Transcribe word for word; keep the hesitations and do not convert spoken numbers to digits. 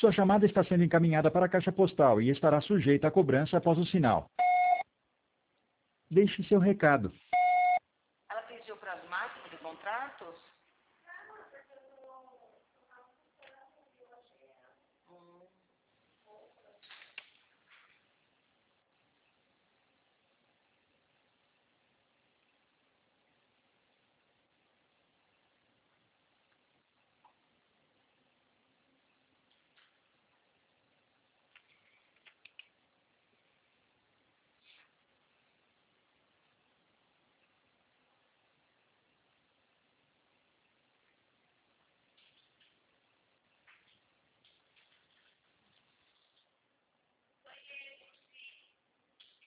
Sua chamada está sendo encaminhada para a caixa postal e estará sujeita a cobrança após o sinal. Deixe seu recado. Ela pediu para as máquinas de contratos?